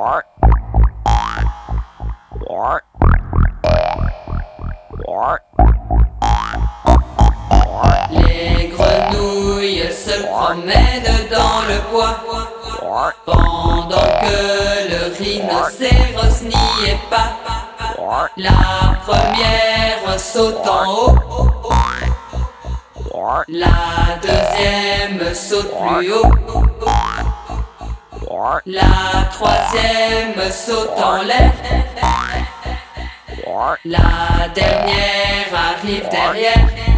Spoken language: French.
Les grenouilles se promènent dans le bois pendant que le rhinocéros n'y est pas. La première saute en haut, la deuxième saute plus haut, la troisième saute en l'air, la dernière arrive derrière.